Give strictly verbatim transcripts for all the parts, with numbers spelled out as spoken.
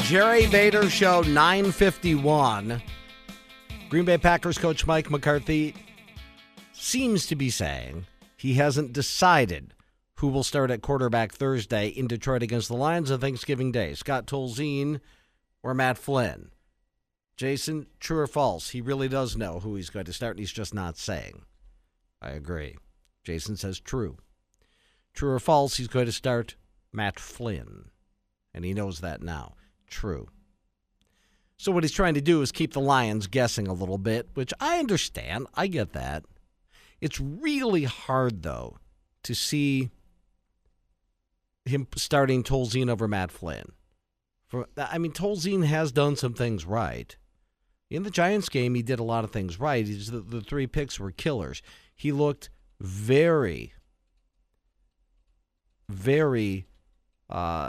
Jerry Vader Show nine fifty-one. Green Bay Packers coach Mike McCarthy seems to be saying he hasn't decided who will start at quarterback Thursday in Detroit against the Lions on Thanksgiving Day, Scott Tolzien or Matt Flynn. Jason, true or false? He really does know who he's going to start, and he's just not saying. I agree. Jason says true. True or false, he's going to start Matt Flynn, and he knows that now. True. So what he's trying to do is keep the Lions guessing a little bit, which I understand. I get that. It's really hard, though, to see him starting Tolzien over Matt Flynn. For, I mean, Tolzien has done some things right. In the Giants game, he did a lot of things right. He's, the, the three picks were killers. He looked very, very, uh,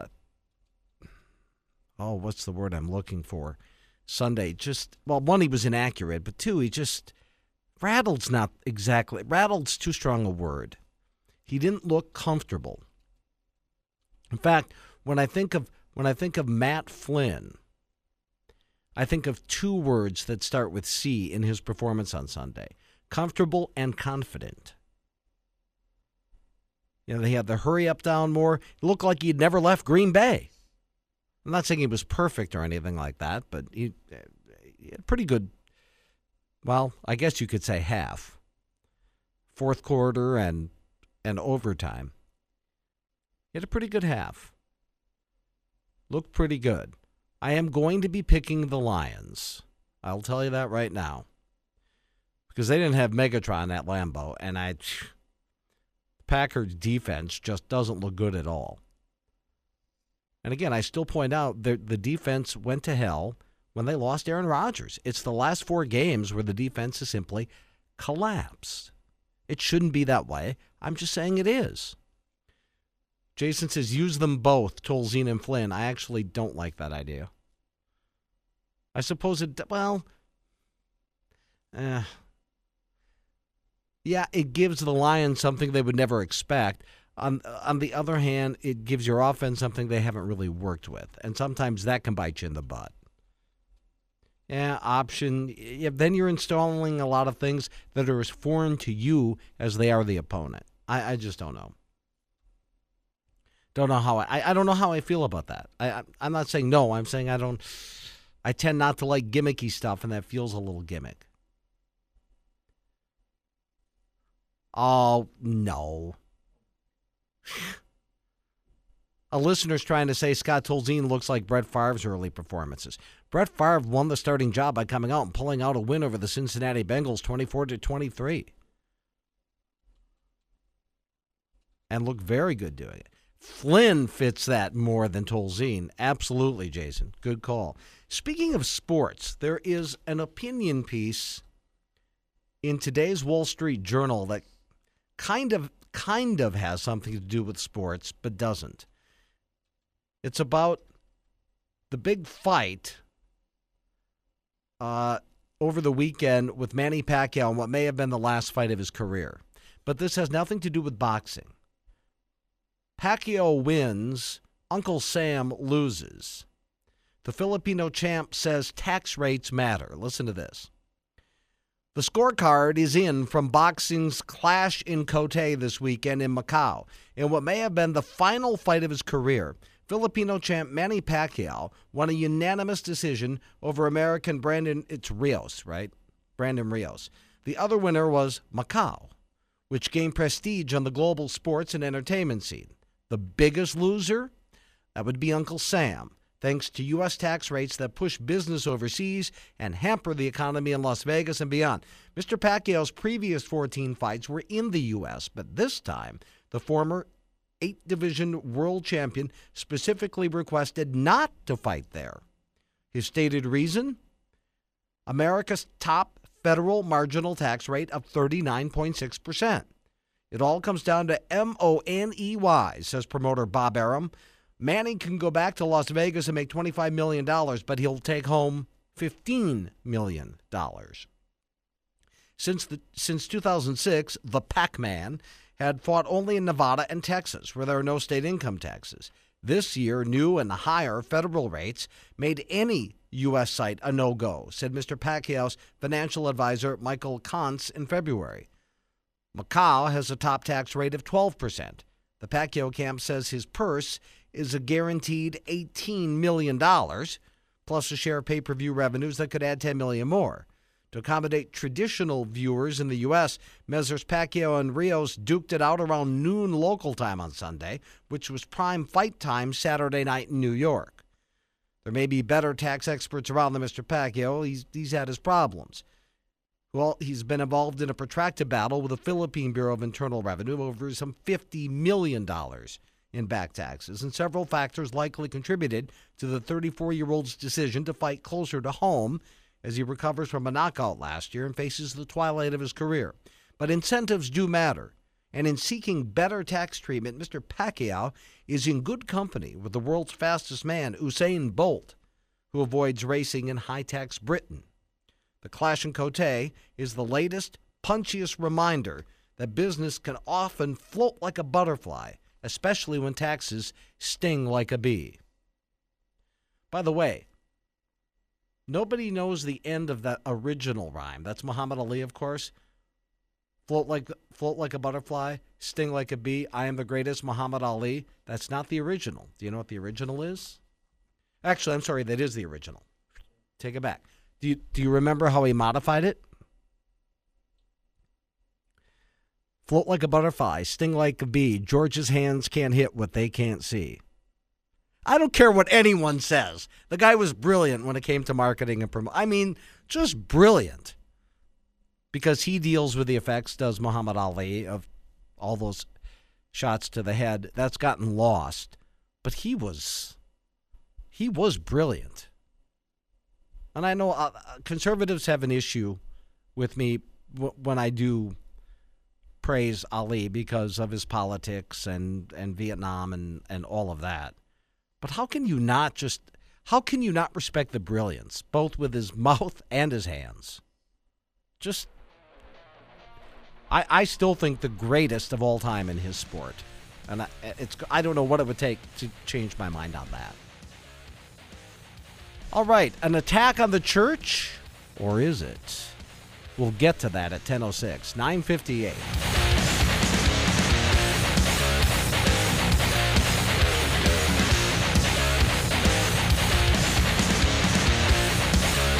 oh, what's the word I'm looking for? Sunday, just, well, one, he was inaccurate, but two, he just, rattled's not exactly, rattled's too strong a word. He didn't look comfortable. In fact, when I think of, when I think of Matt Flynn, I think of two words that start with C in his performance on Sunday. Comfortable and confident. You know, they had the hurry up down more. It looked like he'd never left Green Bay. I'm not saying he was perfect or anything like that, but he, he had pretty good, well, I guess you could say half. Fourth quarter and, and overtime. He had a pretty good half. Looked pretty good. I am going to be picking the Lions. I'll tell you that right now. Because they didn't have Megatron at Lambeau, and I, the Packers defense just doesn't look good at all. And again, I still point out that the defense went to hell when they lost Aaron Rodgers. It's the last four games where the defense has simply collapsed. It shouldn't be that way. I'm just saying it is. Jason says, use them both, Tolzien and Flynn. I actually don't like that idea. I suppose it, well, eh. Yeah, it gives the Lions something they would never expect. On, on the other hand, it gives your offense something they haven't really worked with. And sometimes that can bite you in the butt. Yeah, option. Yeah, then you're installing a lot of things that are as foreign to you as they are the opponent. I, I just don't know. Don't know how I, I don't know how I feel about that. I, I I'm not saying no. I'm saying I don't. I tend not to like gimmicky stuff, and that feels a little gimmick. Oh no. A listener's trying to say Scott Tolzien looks like Brett Favre's early performances. Brett Favre won the starting job by coming out and pulling out a win over the Cincinnati Bengals, twenty-four to twenty-three, and looked very good doing it. Flynn fits that more than Tolzien. Absolutely, Jason. Good call. Speaking of sports, there is an opinion piece in today's Wall Street Journal that kind of kind of has something to do with sports, but doesn't. It's about the big fight uh, over the weekend with Manny Pacquiao and what may have been the last fight of his career. But this has nothing to do with boxing. Pacquiao wins, Uncle Sam loses. The Filipino champ says tax rates matter. Listen to this. The scorecard is in from boxing's clash in Cotai this weekend in Macau. In what may have been the final fight of his career, Filipino champ Manny Pacquiao won a unanimous decision over American Brandon, it's Rios, right? Brandon Rios. The other winner was Macau, which gained prestige on the global sports and entertainment scene. The biggest loser? That would be Uncle Sam, thanks to U S tax rates that push business overseas and hamper the economy in Las Vegas and beyond. Mister Pacquiao's previous fourteen fights were in the U S, but this time, the former eight-division world champion specifically requested not to fight there. His stated reason? America's top federal marginal tax rate of thirty-nine point six percent. It all comes down to M O N E Y, says promoter Bob Arum. Manny can go back to Las Vegas and make twenty-five million dollars, but he'll take home fifteen million dollars. Since the, since two thousand six, the Pac-Man had fought only in Nevada and Texas, where there are no state income taxes. This year, new and higher federal rates made any U S site a no-go, said Mister Pacquiao's financial advisor Michael Kantz in February. Macau has a top tax rate of twelve percent. The Pacquiao camp says his purse is a guaranteed eighteen million dollars, plus a share of pay-per-view revenues that could add ten million dollars more. To accommodate traditional viewers in the U S, Messrs. Pacquiao and Rios duked it out around noon local time on Sunday, which was prime fight time Saturday night in New York. There may be better tax experts around than Mister Pacquiao. He's, he's had his problems. Well, he's been involved in a protracted battle with the Philippine Bureau of Internal Revenue over some fifty million dollars in back taxes, and several factors likely contributed to the thirty-four-year-old's decision to fight closer to home as he recovers from a knockout last year and faces the twilight of his career. But incentives do matter, and in seeking better tax treatment, Mister Pacquiao is in good company with the world's fastest man, Usain Bolt, who avoids racing in high-tax Britain. The Clash in Cote is the latest, punchiest reminder that business can often float like a butterfly, especially when taxes sting like a bee. By the way, nobody knows the end of that original rhyme. That's Muhammad Ali, of course. Float like float like a butterfly, sting like a bee. I am the greatest, Muhammad Ali. That's not the original. Do you know what the original is? Actually, I'm sorry, that is the original. Take it back. Do you, do you remember how he modified it? Float like a butterfly, sting like a bee. George's hands can't hit what they can't see. I don't care what anyone says. The guy was brilliant when it came to marketing and promotion. I mean, just brilliant. Because he deals with the effects, does Muhammad Ali, of all those shots to the head. That's gotten lost. But he was, he was brilliant. And I know uh, conservatives have an issue with me w- when I do praise Ali because of his politics and, and Vietnam and, and all of that. But how can you not just, how can you not respect the brilliance, both with his mouth and his hands? Just, I, I still think the greatest of all time in his sport. And I, it's, I don't know what it would take to change my mind on that. All right, an attack on the church, or is it? We'll get to that at ten oh six, nine fifty-eight.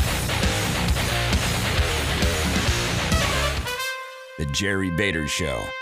The Jerry Bader Show.